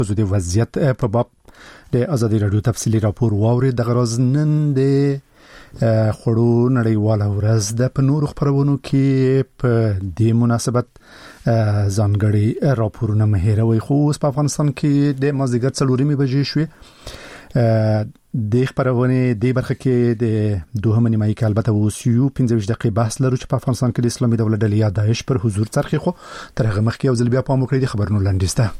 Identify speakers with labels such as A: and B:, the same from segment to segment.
A: د وضعیت په باب د ازادي رادیو تفصیلی راپور واوري د غرض نن د خړو نړیواله ورځ د په نور خبرونو کې په دې مناسبت ځانګړي راپورونه مهیروي خو په افغانستان کې د مازدیګر 4 بجې شوې د خبرونه د برخه کې د دوه نیمه کې البته وسیو 15 دقیقې بحث لرو چې په افغانستان کې د اسلامي دولت ډلې یا داعش پر حضور څرخي خو تر هغه مخکې او ځل بیا په موکړې د خبرونو لاندېسته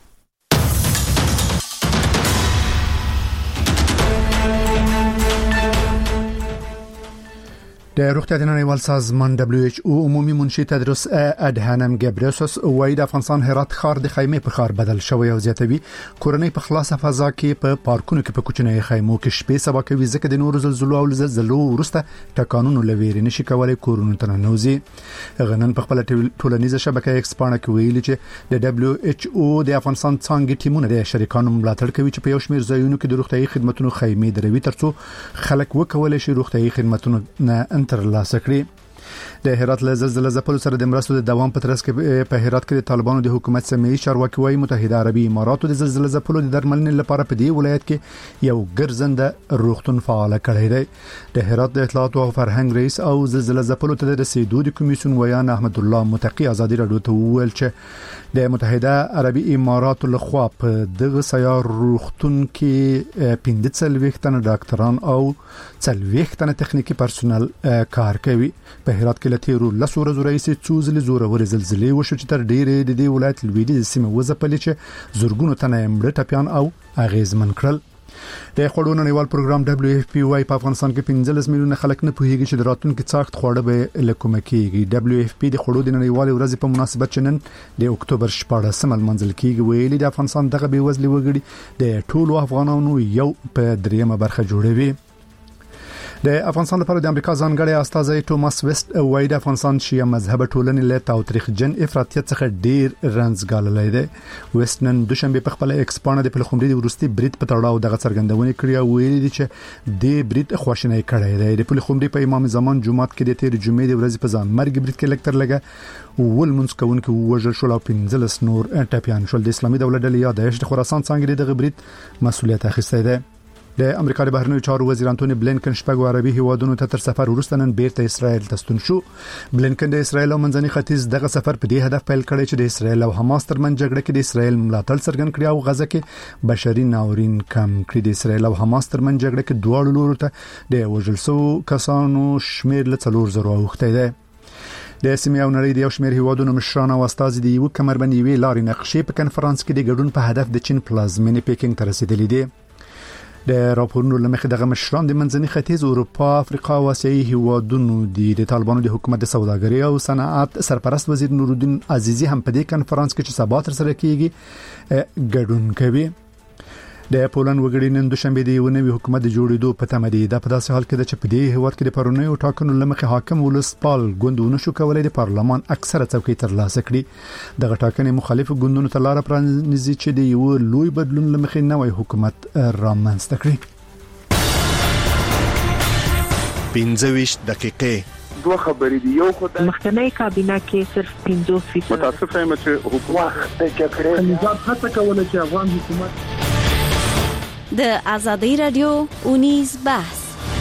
A: د روغتیا د نړیوال سازمان WHO عمومي منشي تدرس ادهانم ګبرسوس وایي د افغانستان هرات ښار د خیمه په ښار بدل شوی او زیاتوي کورنۍ په خلاصه فضا کې په پارکونو کې په کوچنۍ خیمو کې شپې سبا کوي ځکه د نورو زلزلو او زلزلو ورسته ټکانونو لويري نشي کولای کورونو ته ننوځي غنن په خپل ټولنیزه شبکې ایکسپانه کې ویلي چې د WHO د افغانستان څنګه ټیمونه د شریکانو ملاتړ کوي چې په یو شمېر ځایونو کې د روغتيایي خدماتو خیمې دروي ترڅو خلک وکولای شي روغتيایي خدماتو نه تر لاسه کړی د هرات له زلزلې ځپلو سره د مرستو د دوام په ترڅ کې په هرات کې د طالبانو د حکومت سمیي چارواکي وايي متحده عربي اماراتو د زلزلې ځپلو د درملنې لپاره په دې ولایت کې یو ګرځنده روغتون فعال کړی دی د هرات د اطلاعات او فرهنګ رئیس او زلزلې ځپلو ته د رسیدو د کمیسیون ویان احمد الله متقی ازادي رادیو ته وویل چې د متحده عربي اماراتو لخوا په دغه سیار روغتون کې 15 تنه ډاکټران او 40 تنه تخنیکی پرسونل کار کوي په هرات کې لتیرو لسو ورځو رئیس څوزل زوروري زلزلې وشو چې تر ډېرې د دې ولایت لویدیځ سیمه وځپلې چې زورګونو تنه مړه ټپيان او اغیزمن کړل د خړو نړیوال پروګرام WFP وايي په افغانستان کې 15 میلیونه خلک نه پوهیږي چې د راتلونکي څاخت خوړه به لکومه کیږي WFP د خړو د نړیوال ورځ په مناسبت چنن د اکتوبر 14 منځل کیږي ویلي د افغانستان دغه بیوزلي وګړي د ټولو افغانانو یو په دریمه برخه جوړوي د افغانستان لپاره د امریکا ځانګړی استازی توماس ویست وايي د افغانستان شیعه مذهب ټولنې له تاوتریخجن افراطیت څخه ډیر رنځګاللې ده ویست نن دوشنبه په خپل ایکسپانه د پلخمري د ورستي برید په تړاو دغه څرګندونه کړې او ویلي دي چې د برید خواشینۍ کړې ده د پلخمري په امام زمان جمعات کې د تیر جمعې د ورځې په ځان مرګ برید کې لکتر لګه ول منځ کوونکو وژل شو او 15 نور ټپيان شول د اسلامي دولت ډلې یا داعش د خراسان څنګه دغه برید مسؤلیت اخیستی ده د امریکا د بهرنیو چارو وزیر انټونی بلینکن شپږ عربي هیوادونو ته تر سفر وروسته نن بیرته اسرائیل ته ستون شو بلینکن د اسرائیل او منځني ختیځ دغه سفر په دې هدف پیل کړی چې د اسرائیل او حماس ترمنځ جګړه کې د اسرائیل ملاتړ څرګند کړي او غزه کې بشري ناورین کم کړي د اسرائیل او حماس ترمنځ جګړه کې دواړو لورو ته د وژل شو کسانو شمیر له 4,000 اوخته ده د سیمه او نړۍ د یو شمېر هیوادونو مشران او استاد د یو کمربندي لارې نقشې په کنفرانس کې د ګډون په هدف د چین پلازمینې پیکینګ ته رسیدلې دي د راپورونو لمخې دغه مشران د منځني ختیځ اروپا افریقا او اسیایي هیوادونو د طالبانو د حکومت د سوداګرۍ او صنعت سرپرست وزیر نورالدین عزیزی هم په دې کنفرانس کې چې سبا تر سره کیږي ګډون کوي د پولند وګړي نن دوشنبه د یو نوي حکومت د جوړېدو په تمه دي د په داسې حال کې چې په دې هیواد کې د پرونیو ټاکنو لمخې حاکم ولسپال ګوندونه شو کولای د پارلمان اکثره څوکۍ ترلاسه کړي دغه ټاکنې مخالف ګوندونو ته لار پرانیزي چې د یو لوی بدلون لمخې نوې حکومت رامنځته کړي
B: 15 دقیقې
C: دوه خبرې دي یو خدای
D: مخکنی کابینه کې صرف 15%
C: متاسفه یم چې حکومت د جګړې
E: نظام هڅه کوله چې افغان حکومت
F: د ازادي رادیو اونیز بحث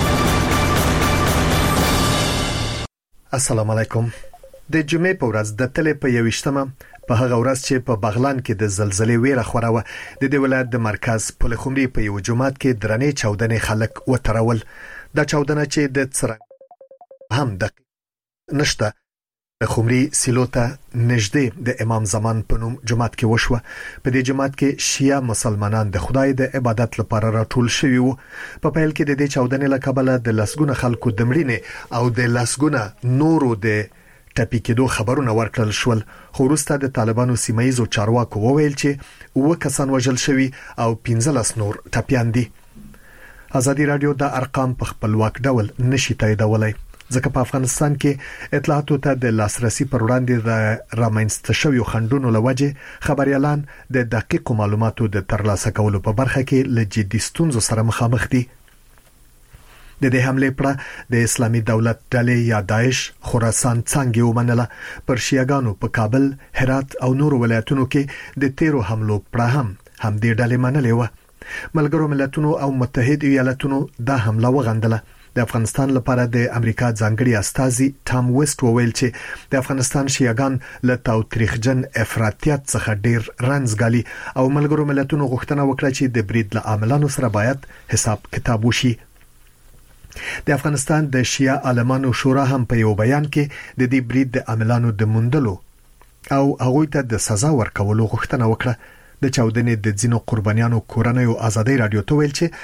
B: السلام علیکم د جمعې په ورځ د تلې په 21مه په هغه ورځ چې په بغلان کې د زلزلې ویره خوراوه د دې ولایت د مرکز پلخمري په یو جماعت کې درنې چاودنې خلک وترول دا چاودنه چې د څرنګ هم د نشته د خمري سیلوته نږدې د امام زمان په نوم جماعت کې وشوه په دې جماعت کې شیعه مسلمانان د خدای د عبادت لپاره راټول شوي وو په پیل کې د دې چاودنې له کبله د لسګونه خلکو د مړینې او د لسګونه نورو د ټپي کېدو خبرونه ورکړل شول خو وروسته د طالبانو سیمایي چارواکو وویل چې 9 کسان وژل شوي او 15 نور ټپيان دي ازادي رادیو د ارقام په خپلواک ډول نشي تاییدولای ځکه په افغانستان کې اطلاعاتو ته د لاسرسي پر وړاندې د رامنځته شویو خنډونو لوجه خبريالان د دقیق معلوماتو د ترلاسه کولو په برخه کې له جدي ستونزو سره مخامخ دي د دې حمله پر د اسلامي دولت ډلې یا داعش خراسان څنګه ومنله پر شیعاګانو په کابل هرات او نور ولایتونو کې د تیرو حملو پر هم هم دې ډلې منلې و. ملګرو ملتونو او متحد ایالاتونو دا حمله وغندله. د افغانستان لپاره د امریکا ځانګړي استازي ټام ویسټ وویل چې د افغانستان شیعاګان له تاوتریخجن افراطیت څخه ډیر رنځګالي او ملګرو ملتونو غوښتنه وکړه چې د برید له عاملانو سره باید حساب کتاب وشي. د افغانستان د شیعه عالمانو شورا هم په یو بیان کې د دې برید د عاملانو د موندلو او هغه ته د سزا ورکولو غوښتنه وکړه. د چاودنې د ځینو قربانیانو کورنۍ او ازادي رادیو ته ویل چې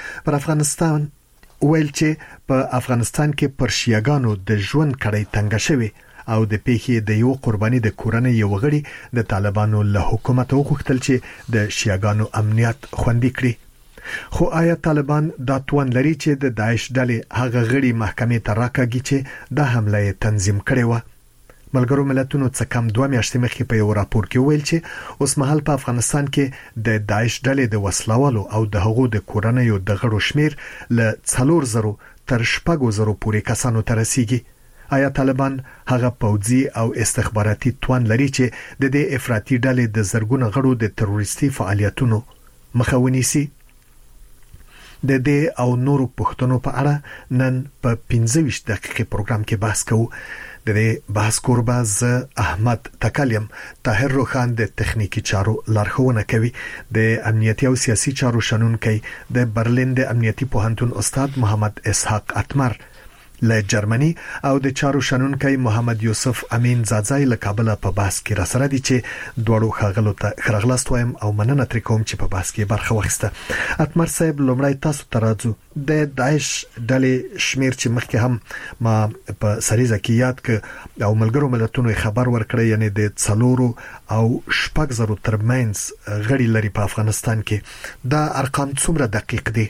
B: په افغانستان کې پر شیعاګانو د ژوند کړۍ تنګ شوی او د پیښې د یو قرباني د کورنۍ یو غړي د طالبانو له حکومت وغوښتل چې د شیعاګانو امنیت خوندي کړي. خو آیا طالبان دا توان لري چې د داعش ډلې هغه غړي محکمې ته راکاږي چې دا حمله تنظیم کړې و؟ ملګرو ملتونو څخه کم 2 میاشتې مخکې په یو راپور کې ویل چې اوس مهال په افغانستان کې د داعش ډلې د وسلوالو او د هغو د کورنیو د غړو شمیر له 4,000 تر 6,000 پورې کسانو ته رسیدي. آیا طالبان هغه پوځي او استخباراتي توان لري چې د دې افراطي ډلې د زرګونو غړو د تروریستي فعالیتونو مخه ونیسي؟ د دې او نورو پوښتنو په اړه نن په 15 دقیقې پروګرام کې بحث کوو. د دې بحث کوربه ز احمد تکلیم طاهر روخان د تخنیکی چارو لارښوونه کوي. د امنیتي او سیاسي چارو شنونکي د برلین د امنیتي پوهنتون استاد محمد اسحاق اتمر له جرمني او د چارو شنونکي محمد یوسف امین زادزای له کابل په بحث کې را سره دي چې دوړو خغلو ته خرغلاست وایم او مننه تر کوم چې په بحث کې برخه واخیسته. اتمر صاحب لومړی تاسو ترازو د داعش ډلې شمیر چې مخکې هم ما په سریزه کې یاد ک او ملګرو ملتونو خبر ورکړی یعنی د 4 او 6,000 ترمنځ غړي لري په افغانستان کې. دا ارقام څومره دقیق دي؟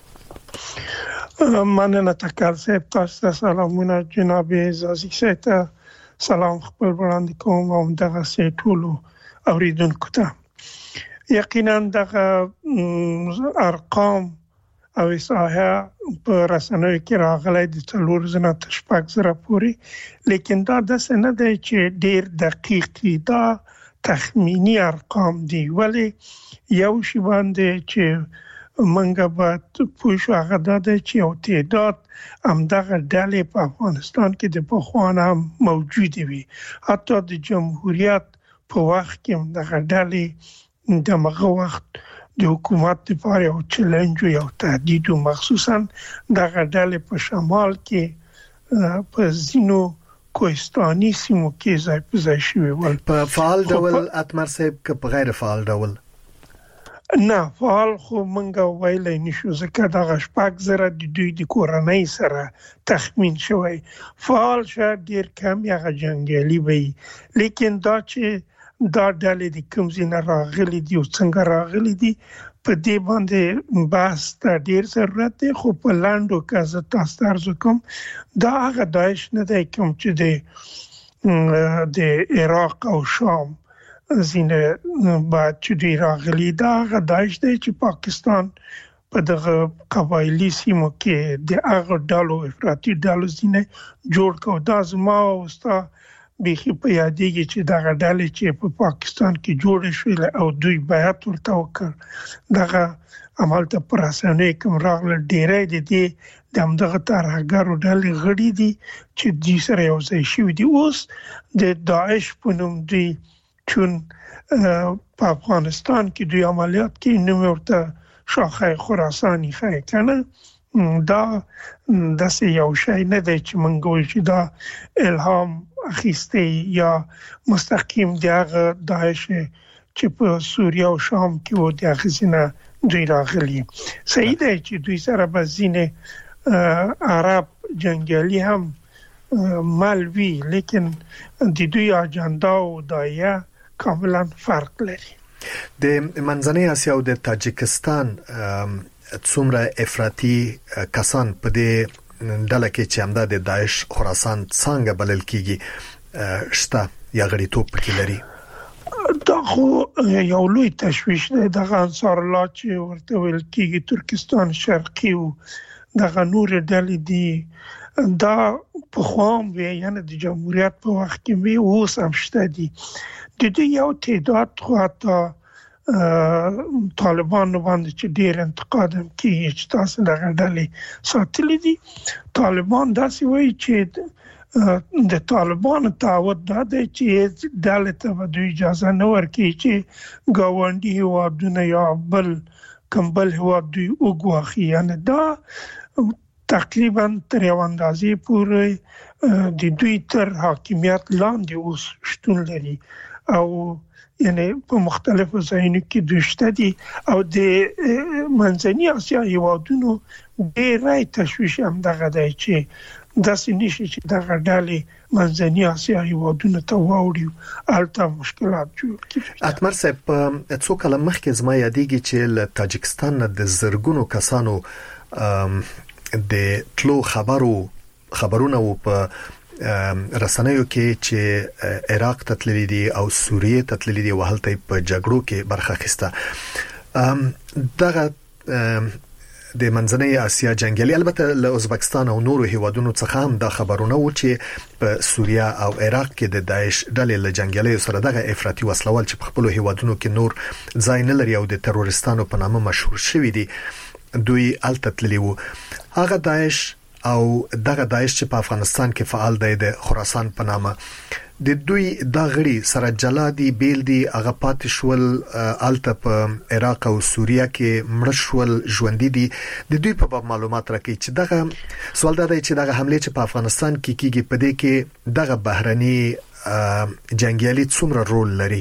G: مننه تکل صاحب، تاسو ته سلامونه. جناب عزیزی صاحب سلام خپل وړاندې کوم او دغه سه ټولو اوریدونکو ته. یقینا دغه ارقام او احصایه په رسنیو کې راغلي د 4,000 تر 6,000 پورې، لیکن دا د سند دی چې ډیر دقیق دي. دا تخمینی ارقام دي، ولی یو شی باندې چې منګه بعد پوښ هغه د چې او تعداد همدغه ډلې په افغانستان کې د پخوانه موجود وي. حتی د جمهوریت په وخت کې همدغه ډلې دغه وخت د حکومت لپاره یو چیلنج او تهدید، مخصوصا دغه ډلې په شمال کې په زینو کوهستاني سیمو کې ځای په ځای شوي ول.
B: په فعال ډول اتمر صاحب که په غیر فعال ډول؟
G: نه، فعال خو منګه ویلای نشو ځکه دغه 6,000 د دوی د کورنۍ سره تخمین شوی. فعال شاید ډیر کم یا جنگیالي وي، لیکن دا چې دا ډلې د کوم ځای نه راغلي دي او څنګه راغلي دي په دې باندې بحث ته ډیر ضرورت دی. خو په لاندو کې زه تاسو ته عرض کوم دا هغه داعش نه دی کوم چې د عراق او شام زینه بعد چې دی راغلی. دا هغه داعش دی چې پاکستان په دغه قبایلی سیمو کې د هغه ډلو افراطي ډلو زینه جوړ کړ. دا زما اوستا بيخي په یادېږي چې دغه ډلې چې په پاکستان کې جوړ شوې او دوی بیعت ورته وکړ، دغه عمل ته پراسنې کوم راغله ډېرې دي د همدغه ترهګرو ډلې غړي دي چې د سره یو ځای شوي دي. اوس د داعش په نوم دی چون په افغانستان کې دوی عملیات کې نوم ورته شاخه خراساني خای کنه. دا داسې یو شی نه دی چې مونږ وایو چې دا الهام اخیسته یا مستقیم دغه داعش چې په سوریه او شام کې و د اخیسنه دوی راغلي. صحیح دی چې دوی سره بزینه عرب جنگیالي هم مالوي، لیکن د دوی اجنډا او دایه کاملا فرق لري.
B: د منځنۍ اسیا او د تاجکستان څومره افراطي کسان په دې ډله کې چې همدا د داعش خراسان څنګه بلل کیږي شته یا غړیتوب پکې لري؟
G: دا خو یو لوی تشویش دی. دغه انصار الله چې ورته ویل کیږي ترکستان شرقي او دغه نور ډلې دي، دا په خوام وی یعنی د جمهوریت په وخت کې وی اوس هم شته دي. د دې یو تعداد خو حتی طالبان باندې چې ډیر انتقاد هم کوي چې تاسو دغه ډلې ساتلې دي. طالبان داسې وایي چې د طالبان تعهد دا دی چې ډلې ته د اجازه نه ورکړي چې ګاونډي هیوادونه یا بل هیواد دوی وګواخي. یعنی دا تقریبا تر یو اندازې پورې د دوی تر حاکمیت لاندې اوس شتون لري او یعنی په مختلفو ځایونو کې دوشته دي او د منځني اسیا هیوادونو ډېری تشویش هم دغه دی چې داسې نشي چې دغه ډلې منځني اسیا هیوادونو ته واوړي هلته مشکلات جوړ کړي.
B: اتمر صاحب څو کله مخکې زما یادېږي چې له تاجکستان نه د زرګونو کسانو د تلو خبرونه و په رسنیو کې چې عراق ته تللی دي او سوریه ته تللی دي وهلته په جګړو کې برخه اخیسته. دغه د منځنۍ اسیا جنگیالي البته له ازبکستان او نورو هیوادونو څخه هم دا خبرونه و چې په سوریه او عراق کې د داعش ډلې له جنگیالي سره دغه افراطي وسلوال چې په خپل هیوادونو کې نور ځای نه لري او د ترورستانو په نامه مشهور شوی دي دوی الته تللی وو. هغه داعش او دغه داعش چې په افغانستان کې فعال دی د خراسان په نامه د دوی د غړي سره جلادي بیل دي هغه پاتې شول الته په عراق او سوریه کې مړ شول ژوند دي. د دوی په معلومات راکې چې دغه سوال دا دی چې دغه حمله چې په افغانستان کې کیږي په دې کې دغه بهرني جنگیالي څومره رول لري؟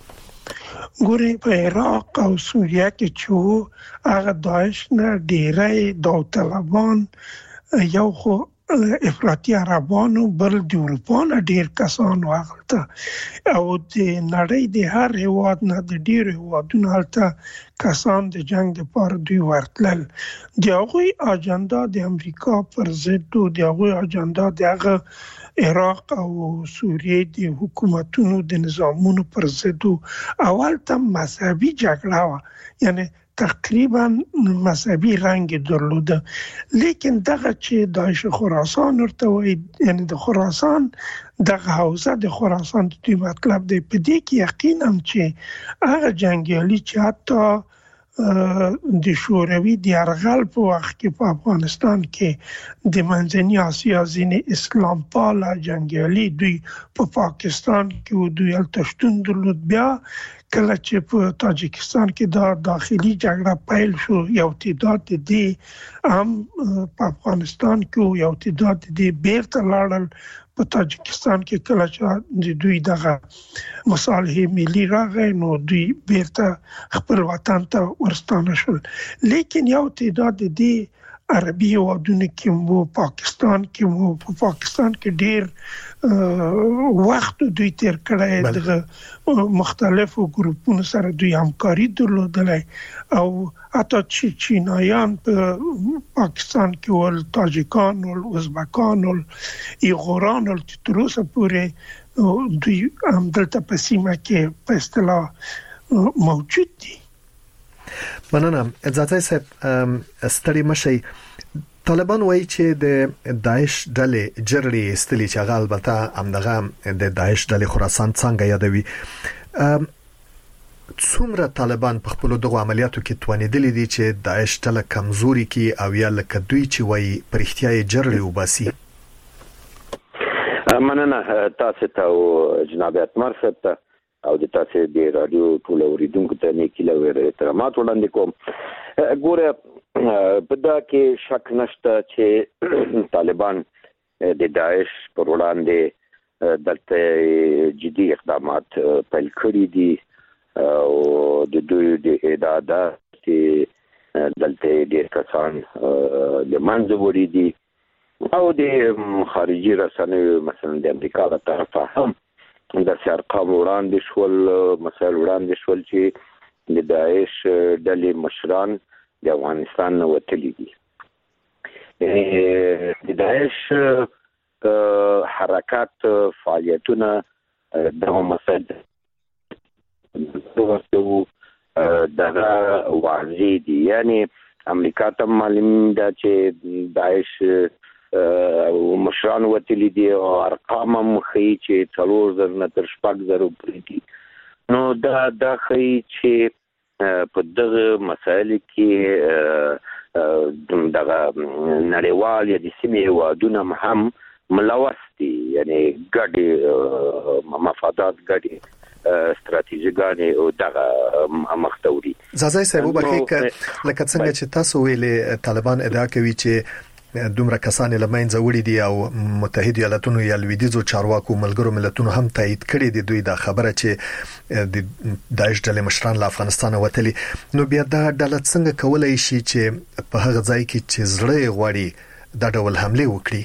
G: ګوري په عراق او سوریه کې چې هغه داعش نه ډیری داوطلبان یو خو افراطي عربانو بل د اروپا نه ډیر کسان واغلته او د نړۍ د هر هیواد نه د ډیر هیوادونو هلته کسان د جنگ لپاره دوی ورتلل. د هغوی اجنډا د امریکا پر ضد او د هغوی اجنډا د عراق او سوریه د حکومتونو د نظامونو پر ضد او هلته مذهبي جګړه و یعنی تقریبا مذهبي رنگ درلوده. لیکن دغه چې داعش خراسان ورته وایي یعنی د خراسان دغه حوزه د خراسان د مطلب دی په دې کې یقینا چې هغه جنگیالي چې حتی د شوروي د یرغل په وخت کې په افغانستان کې د منځني اسیا ځینې اسلام پاله جنگیالي دوی په پاکستان کې دوی التشتون درلود. بیا کله چې په تاجکستان کې دا داخلي جګړه پیل شو یو تعداد دي هم په افغانستان کې یو تعداد دي بیرته لاړل په تاجکستان کې کله چې دوی دغه مصالحه ملي راغی نو دوی بیرته خپل وطن ته ورستانه شول. لیکن یو تعداد دي عربي هیوادونو کې مو پاکستان کې ډیر وخت دوی تیر کړی د مختلفو ګروپونو سره دوی همکاري درلودلای او حتی چینایان په پاکستان کې ول تاجکان او ازبکان او ایغوران او تر اوسه پورې دوی هم دلته په سیمه کې په اصطلاح موجود دي.
B: مننه. ځاتای صاحب ستړي مشي طالبان وایي چې د داعش ډلې جرړې استلی چې هغه البته همدغه د داعش ډلې خراسان څنګه یادوي. څومره طالبان په خپل دغه عملیاتو کې توانیدلې دي چې داعش ډله کمزوري کی او یا لکه دوی چې وایي پر احتیاج جرړې وباسي؟
H: مننه تاسو ته جناب اتمر صاحب ته او د تاسو د رادیو ټول اوریدونکو ته نیکی له احترامات وړاندې کوم. ګوره په دا کې شک نشته چې طالبان د داعش پر وړاندې دلته جدي اقدامات پیل کړي دي او د دوی د اعدادات چې دلته ډېر کسان له منځه وړي دي او د خارجي رسنیو مثلا د امریکا له طرفه هم د ارقام وړاندې شول مسایل وړاندې شول چې د داعش ډلې مشران د افغانستان نه وتلي دي. د داعش حرکات فعالیتونه دغه مسایل دغه واضح دي. یعنی امریکا ته معلوم ده چې داعش مشران وتلی دي او ارقام هم ښیي چې 3000 نه تر 6000 پورې دي. نو دا ښیي چې په دغه مسایل کې دغه نړیوال یا د سیمې هیوادونه هم ملوث دي، یعنی ګډې مفادات ګډې استراتیژیګانې او دغه مختوري.
B: زازای صاحب وبخښئ لکه څنګه چې تاسو ویلې طالبان ادعا کوي چې دومره کسان له منځه وړي دي او متحده ایالاتونو یا لویدیځو چارواکو ملګرو ملتونو هم تایید کړي دي دوی دا خبره چې د داعش ډلې مشران له افغانستان وتلي. نو بیا دا ډله څنګه کولای شي چې په هغه ځای کې چې زړه غواړي دا ډول حمله وکړي؟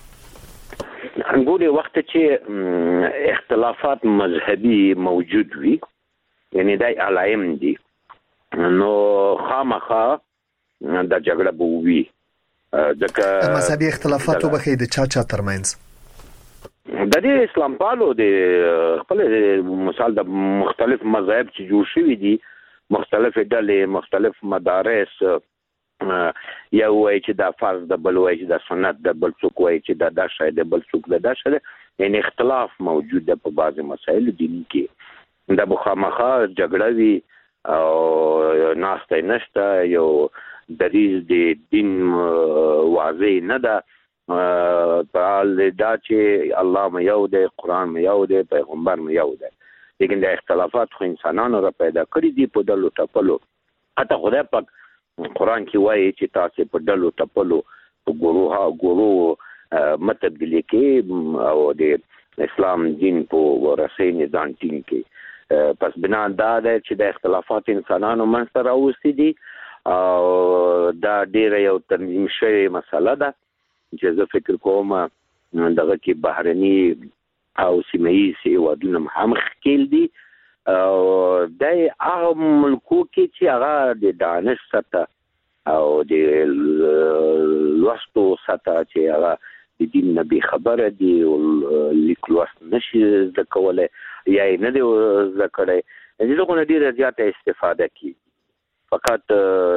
H: ګوري وخت چې اختلافات مذهبي موجود وي، یعنی دای علائم دي، نو خامخا د جګړه به وي. ځکه
B: مذهبي اختلافات وبخې د چا ترمنځ
H: د دې اسلام پالو د خپل مثال د مختلف مذاهب چې جوړ شوي دي، مختلف ډلې، مختلف مدارس، یو وایي چې دا فرض د بل وایي چې دا سنت د بل څوک وایي چې دا شی د بل څوک دا شی، یعنی اختلاف موجود ده په بعض مسایل دینی کې. د مخامخه جګړه وی او ناشته نشته، یو دریز د دین واضح نه ده، په حال دا چې الله مې یو دی، قرآن مې یو دی، پیغمبر مې یو دی، لیکن د اختلافات خو انسانانو را پیدا کړی دي په ډلو ټپلو. حتی خدای پاک قرآن کې وایي چې تاسو په ډلو ټپلو په ګورو متبدلی کې او د اسلام دین په رسۍ نظام ټینګ کې. پس بنا دا ده چې د اختلافات انسانانو منځ ته راوستي دي او دا ډیره یو تنظیم شوی مسله ده چې زه فکر کوم دغه کې بهرني او سیمه‌ایز هیوادونه هم ښکیل دي او د هغه ملکو کې چې هغه د دانش سطح او د لوستو سطح چې هغه د دین نه بې خبره دي او لیک لوست نشي زده کولی یا یې نه دی زده کړی، د دغو نه ډېره زیاته استفاده کېږي. فقط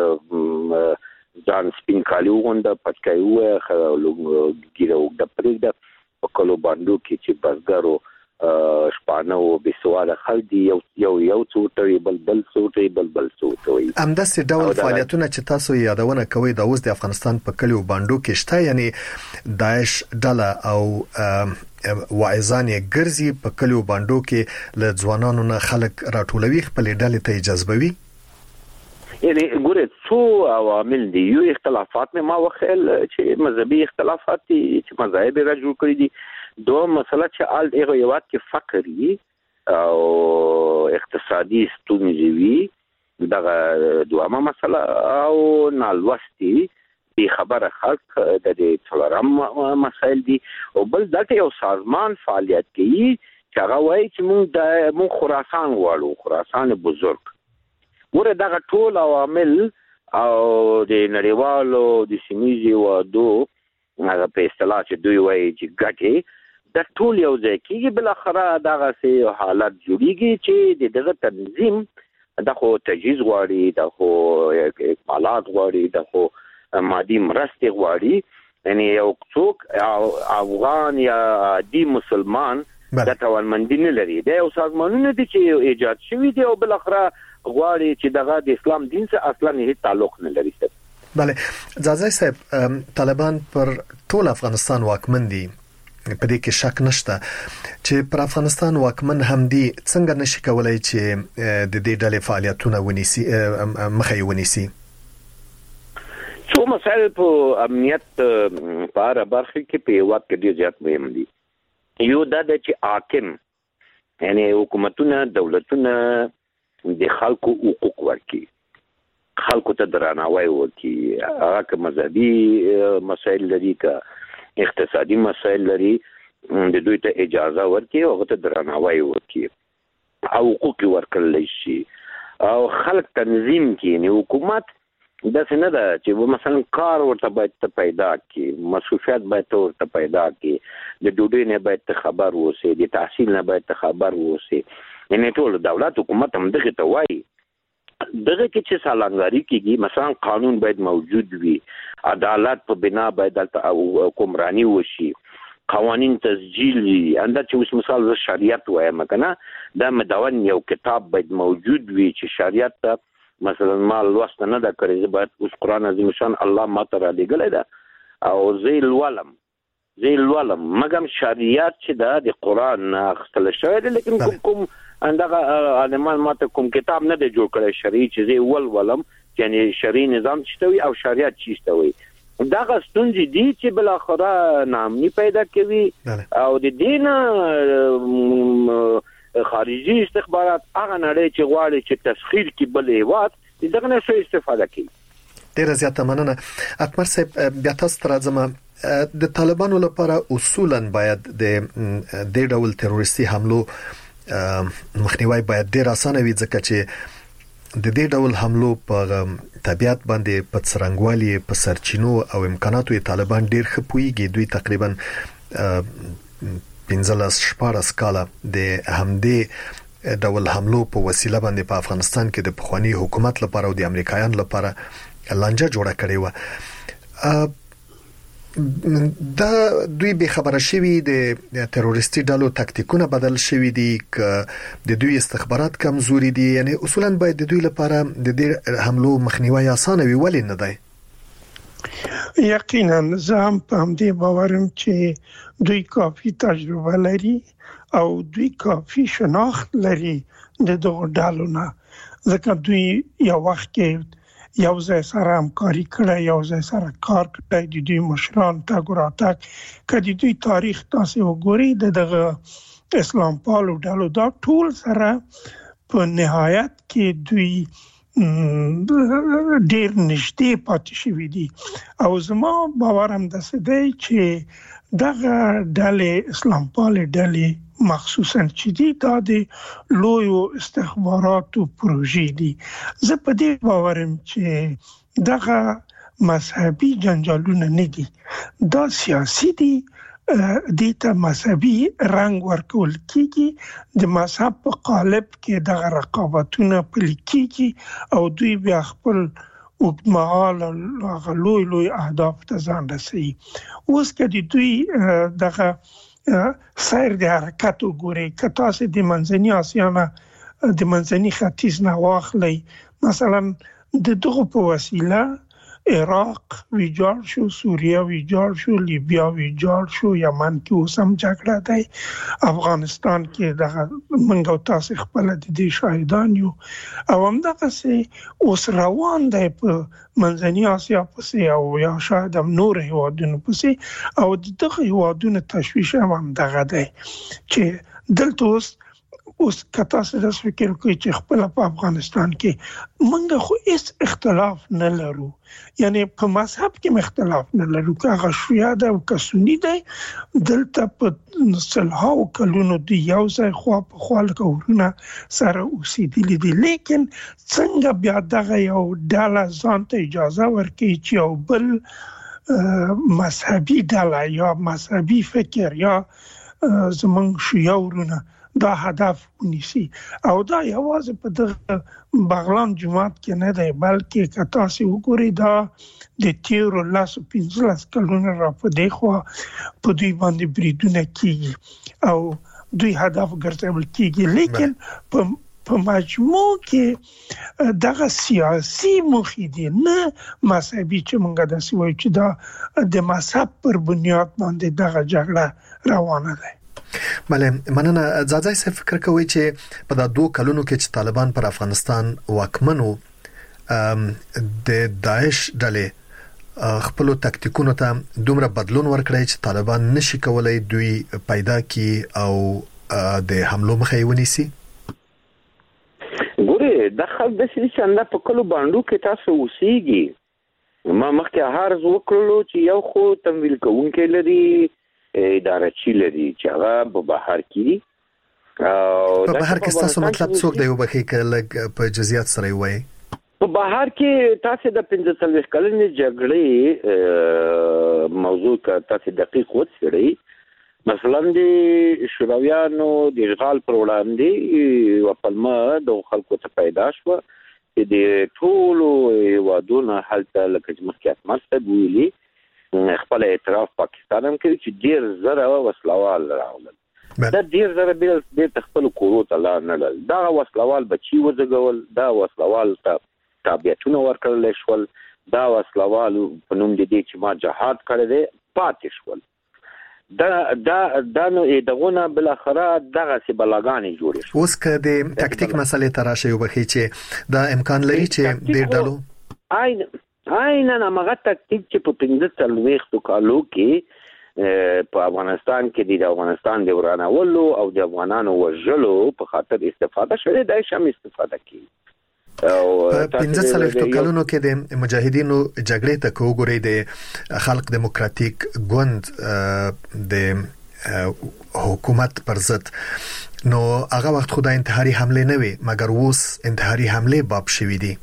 H: ځان سپین کالي وغونډه، پټکی ووایه، ګیره اوږده پرېږده، په کلو بانډو کې چې بزګرو شپانه او بسواده خلک دي، یو څه وټوي، بل څه وټوي، بل څه وټوي.
B: همداسې ډول فعالیتونه چې تاسو یادونه کوئ دا اوس د افغانستان په کلیو بانډو کې شته، یعنی داعش ډله او واعظان یې ګرځي په کلیو بانډو کې له ځوانانو نه خلک راټولوي، خپلې ډلې ته جذبوي.
H: یعنی ګوره څو عوامل دي. یو اختلافات مې ما وخیل چې مذهبي اختلافات دي چې مذاهب را جوړ کړی دي. دوه مسله چې آل دغه یوات کې فقر وي او اقتصادي ستونزې وي، دغه دوامه مسله او نالوستي بې خبره خلک د دې څلورم مسایل دي. او بل دلته یو سازمان فعالیت کوي چې هغه وایي چې موږ خراسان غواړو، خراسان بزرگ. ګوره دغه ټول عوامل او د نړیوالو د سیمه‌ایزو هیوادو هغه په اصطلاح چې دوی وایي چې ګټې د ټول یو ځای کېږي، بالاخره دغسې حالت جوړېږي چې دغه تنظیم دا خو تجهیز غواړي، دا خو اکمالات غواړي، دا خو مادي مرستې غواړي. یعنی یو څوک افغان یا عادي مسلمان دا توانمندي نه لري، دا یو سازمانونه دي چې ایجاد شوي دي او بالاخره غواړي چې دغه د اسلام دین سره اصلا هیڅ تعلق نه لري.
B: بله زازای صاحب، طالبان پر ټول افغانستان واکمن دي، په دې کې شک نشته چې پر افغانستان واکمن هم دي، څنګه نشي کولای چې د دې ډلې فعالیتونه ونیسي، مخه یې ونیسي؟
H: څو مسایل په امنیت په اړه برخه کې په هیواد کې ډېر زیات مهم دي. یو دا ده چې حاکم یعنی حکومتونه، دولتونه د خلکو حقوق ورکړي، خلکو ته درناوی وکړي، هغه که مذهبي مسایل لري که اقتصادي مسایل لري، د دوی ته اجازه ورکړي او هغه ته درناوی وکړي او حقوق ورکړل شي او خلک تنظیم کړي. یعنی حکومت داسې نه ده چې مثلا کار ورته باید پیدا کړي، مصروفیت باید ورته پیدا کړي، د ډوډۍ نه باید خبر ووسي، د تحصیل نه باید خبر ووسي. یعنی ټول دولت حکومت هم دغه ته وایي. دغه کې چې سالانګاری کېږي، مثلا قانون باید موجود وي، عدالت په بنا باید حکمرانی وشي، قوانین تسجیل وي. انده چې اوس مثال زه شریعت وایم کنه، دا مدون یو کتاب باید موجود وي چې شریعت ته مثلا ما لوست نه دا کړی زه باید اوس قرآن عظیم شان الله ماته را لېږلی ده او زه یې لولم مګم شریعت چې دا د قرآن نه اخیستلی شوی دی لیکن کوم اندغه عالمان ماته کوم کتاب نه دی جوړ کړی شرعي چې زه یې ولولم یعنی شرعي نظام څه ته وي او شریعت څه ته وي دغه ستونزې دي چې بالاخره ناامني پیدا کوي او د دې نه خارجي استخبارات هغه نړۍ چې غواړي چې تسخیر کې بل هیواد دغه نه څه استفاده کوي.
B: ډیره زیاته مننه. اکبر صاحب بیا تاسو ته راځم. د طالبانو لپاره اصولا باید د دې ډول تروریستي حملو مخنیوي باید ډیر اسانه وي ځکه چې د دې ډول حملو په طبيعت باندې په څرنګوالي په سرچینو او امکاناتو طالبان ډیر خپويږي. دوی تقریبا 15-14 کاله د همدې ډول حملو په وسیله باندې په افغانستان کې د پخوانی حکومت لپاره او د امریکایان لپاره لانجه جوړه کړې و. دا دوی به خبره شوی د تروریستي ډلو تاکتیکونه بدل شوی دي ک د دوی استخبارات کمزوري دي یعنی اصولا باید د دوی لپاره د دې حملو مخنیوي اسانه وي ولې نه دی؟
G: یقینا زه هم په همدې باورم چې دوی کافي تجربه لري او دوی کافي شناخت لري د دغه ډلو نه ځکه دوی یو وخت کې یو ځای سره همکاري کړې یو ځای سره کار کړی د دوی مشران تګ راتګ کدی دوی تاریخ تاسو وګورئ دغه اسلام پالو ډلو دا ټول سره په نهایت کې دوی ډیر نږدې پاتې شوي دي او زما باور هم داسې دی چې دغه ډلې اسلام پالې ډلې مخصوصا چې دي دا د لویو استخباراتو پروژې دي. زه په دې باورم چې دغه مذهبي جنجالونه نه دي دا سیاسي دي دیتا مذهبي رنگ ورکول کیږي د مذهب په قالب کې دغه رقابتونه پلي کیږي او دوی بیا خپل اوږدمهاله لوی اهداف ته ځان رسوي. اوس کې دوی دغه سیر د حرکت وګوري که تاسو د منځني اسیا نه د منځني ختیځ نه واخلئ مثلا د دغه په وسیله عراق ویجاړ شو، سوریه ویجاړ شو، لیبیا ویجاړ شو، یمن کې اوس هم جګړه ده، افغانستان کې دغه منګ او تاسو خپل د دې شاهدان یو او هم دغه سي اوس روان دی په منځني اسیا پسې او یا شاید هم نور هیوادونو پسې او دغه هیوادونو تشویش هم دغه دی چې دلته اوس کتاسو د فکر کوي چې خپل په افغانستان کې منګه خو هیڅ اختلاف نه لرو یعنی په مذهب کې اختلاف نه لرو که هغه شیعه ده او که سنی ده دلته په سلهاو کلونو دی یو ځای خوا په خوا لکه ورونه سره اوسېدلي دي لیکن څنګه بیا دغه یو ډله ځان ته اجازه ورکوي چې یو بل مذهبي ډله یا مذهبي فکر یا زمونږ شیعه ورونه دا هدف ونیسي او دا یوازې په دغه بغلان جماعت کې نه دی بلکې که تاسو وګورئ دا د تیرو 15 کلونو را په دی خوا په دوی باندې بریدونه کیږي او دوی هدف ګرځول کیږي لیکن په مجموع کې دغه سیاسي موخې دي نه مذهبي چې موږ داسې وایو چې دا د مذهب پر بنیاد باندې دغه جګړه روانه ده.
B: بله مننه. ځاځي صاحب فکر کوي چې په دا 2 کلونو کې چې طالبان پر افغانستان واکمنو د داعش ډلې خپل تاکتیکونو ته دومره بدلون ورکړی چې طالبان نشي کولای دوی پیدا کی او د حملو مخه ونیسي.
H: ګوره د خلک د سړي څنګه په کلو باندې کې تاسو اوسېږي ما مخکې هر څو کړلو چې یو خو تمویل کوونکې لري اداره چی لري چې هغه په بهر کې
B: په بهر کې تاسو مطلب څوک دی وبخې کله په جزئیات سره وایي
H: په بهر کې تاسو د 45 کلنې جګړې موضوع کا تاسو دقیق وڅېړئ مثلا د شورویانو د اشغال پر وړاندې او پلمه د خلکو ته پیدا شو د ټولو وادونو حالت لکه مخکې مرسته ویلي خپل اعتراف پاکستان هم کوي چې ډیر زره وسلوال راولل دا ډیر زره به خپل کورو ته لا نه لل دا وسلوال بچي وزګول دا وسلوال ته تابعیتونه ورکړل شول دا وسلوال په نوم د دې چې ما جهاد کړی دی پاتې شول دا نو دغونه بل اخره دغه سی بلاګانې جوړې شو
B: اوس که د تکتیک مسلې تراشه یو بخي چې دا امکان لري چې ډیر ډلو
H: نه مغه تکتیک چې په 15 کالو کې په افغانستان کې د افغانستان د ورانولو او د افغانانو وژلو په خاطر استفاده شوه د شم استفاده کی
B: او په 15 کلونو کې د مجاهدینو جګړې ته کوګوري د خلق دیموکراتیک ګوند د حکومت پر ضد نو هغه وخت خدای انتحاري حمله نه وي مګر اوس انتحاري حمله باب شوې دي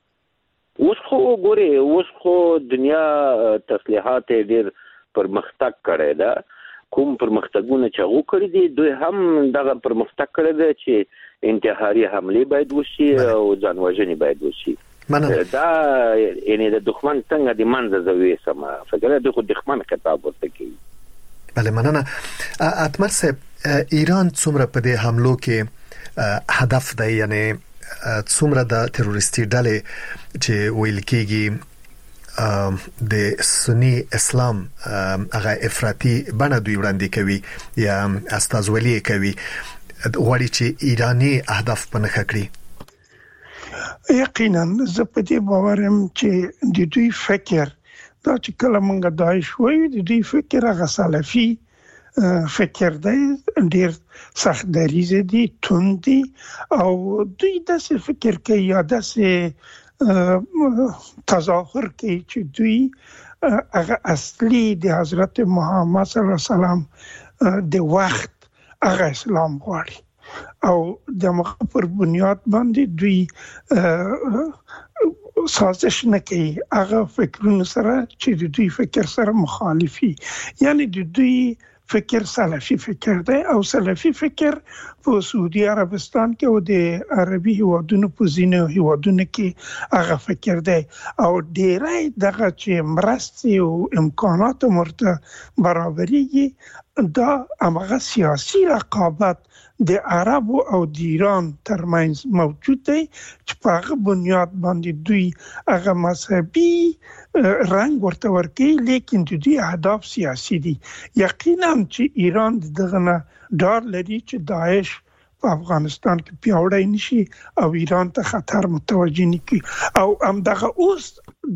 H: اوس خو دنیا تسلیحات ډېر پرمختګ کړی دا کوم پرمختګونه چې هغه کړی دي دوی هم دغه پرمختګ کړی دی چې انتحاري حمله باید وشي او ځانوژنې باید وشي دا یعنی د دښمن څنګه د منځ زوي سم فکر د خو دښمن خطاب ورته کوي
B: بله مننه اتمر صاحب ایران څومره په دې حملو کې هدف دی یعنی څومره د تروریستي ډلې چې ویل کېږي د سنی اسلام هغه افراطي بڼه دوی وړاندې کوي یا استازولي کوي غواړي چې ایرانی اهداف په نښه کړي
G: یقینا زه په دې باور یم چې د دوی فکر دا چې کله موږ داعش وایو د دوی فکر هغه سلفي فکر دی ډیر سخت دریز دي توند دي او دوی داسې فکر کوي یا داسې تظاهر کوي چې دوی هغه اصلي د حضرت محمد صلی الله علیه وسلم د وخت هغه اسلام غواړي او د مخ پر بنیاد باندې دوی سازش نه کوي هغه فکرونه سره چې د دوی فکر سره مخالفي یعنی د دوی فکر سلفي فکر دی او سلفي فکر په سعودي عربستان کې او د عربي هیوادونو په ځینو هیوادونو کې هغه فکر دی او ډیری دغه چې مرستې او امکانات مرته برابرېږي دا هغه سیاسي رقابت د عرب او د ایران ترمنځ موجود دی چې په هغه بنیاد باندې دوی هغه مذهبي رنګ ورته ورکوي لیکن د دوی اهداف سیاسي دي یقینا چې ایران دغه نه ډار لري چې داعش په افغانستان کې پیاوړی نشي او ایران ته خطر متوجه نکړي او همدغه اوس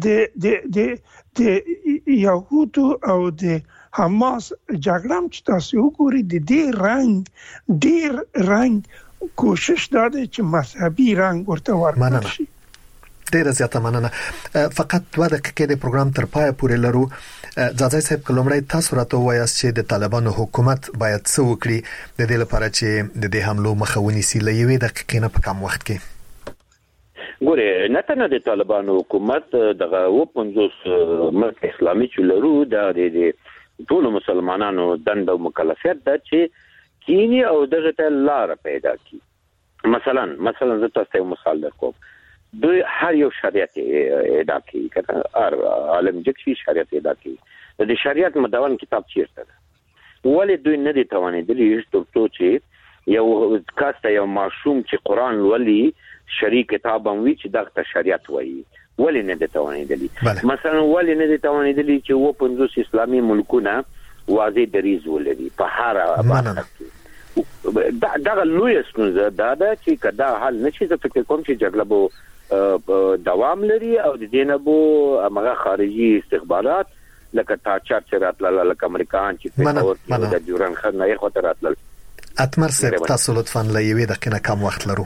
G: د یهودو او د حماس جګړه چې تاسو وګورئ د دې رنګ کوشش دا دی چې مذهبي رنګ ورته ورکړي شي
B: ډیره زیاته مننه فقط 2 دقیقې د پروګرام تر پای پورې لرو ځاځي صاحب کلمړی تاسو راته وایاست چې د طالبانو حکومت باید څه وکړي د دې لپاره چې د دې حملو مخه ونیسي لې 1 دقیقې نه په کم وخت کې
H: ګوره نه تنه د طالبانو حکومت دغه 50 ملک اسلامي چې لرو د ټول مسلمانانو دند او مکلفیت ده چې کینی او دغه ته لار پیدا کی مثلا زه تاسو مثال درکوم دوی هر یو شریعت ادا کوي کنه هر عالم جکشي شریعت ادا کوي د شریعت مدون کتاب چیرته ده ولې دوی نه دي توانېدلی چې یو کاسته یو معصوم چې قران ولي شریع کتاب هم وی چې دغه شریعت وایي ولې نه دي توانېدلی مثلا ولې نه دي توانېدلی چې و 50 اسلامي ملکونه واضح دریز ولري په هر باندې دغه لوی ستونزه دا چې کدا حل نشي زه فکر کوم چې جګړه بو دوام لري او د دینبو هغه خارجي استخبارات لکه تاچار چې راتلل لکه امریکایان چې په د جوران خنه یې خاطر راتلل
B: اتمر صاحب تاسو لطفاً لې دقیقه کم وخت لرو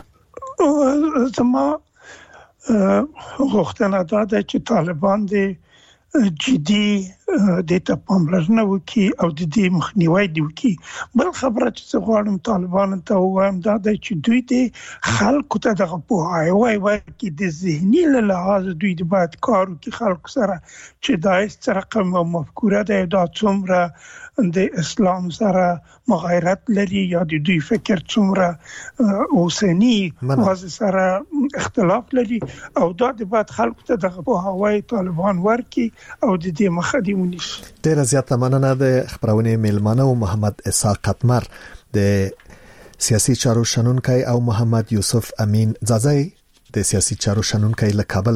G: زما غوښتنه دا ده چې طالبان د جدي د پاملرنه وکي او د دې مخنیوي دی وکي بل خبره چې غواړم طالبان ته وایم دا د چې دوی د خلکو ته دغه په وای کې د ذهني لحاظ دوی د باید کار وکي خلکو سره چې دایس رقم او مفکوره ده دا څومره د اسلام سره مغایرت لري یا د دوی فکر څومره اوسنی واز سره اختلاف لري او دا د باید خلکو ته دغه په وای طالبان ورکي او د دې مخدي
B: ډیره زیاته مننه د خبرونه میلمانه او محمد اسحاق قطمر د سیاسي چارو شنونکي او محمد یوسف امین ځاځي د سیاسي چارو شنونکو له کابل